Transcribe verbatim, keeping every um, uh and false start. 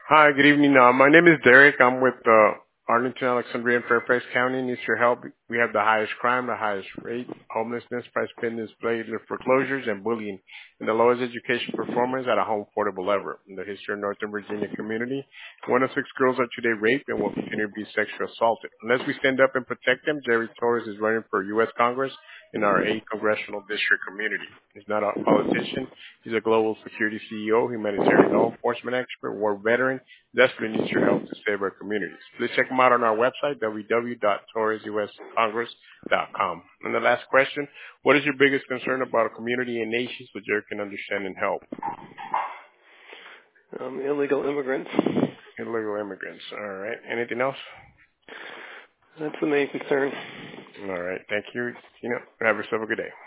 Hi, good evening. Uh, my name is Derek. I'm with uh, Arlington, Alexandria, and Fairfax County. Needs your help. We have the highest crime, the highest rate, homelessness, price paying display, foreclosures, and bullying, and the lowest education performance at a home affordable level. In the history of Northern Virginia community, one of six girls are today raped and will continue to be sexually assaulted. Unless we stand up and protect them, Jerry Torres is running for U S Congress in our eighth congressional district community. He's not a politician. He's a global security C E O, humanitarian law enforcement expert, war veteran, desperately needs your help to save our communities. Please check him out on our website, w w w dot torres u s congress dot com. And the last question, what is your biggest concern about a community and nation so Jerry can understand and help? Um, illegal immigrants. Illegal immigrants. All right. Anything else? That's the main concern. All right. Thank you. You know, have yourself a good day.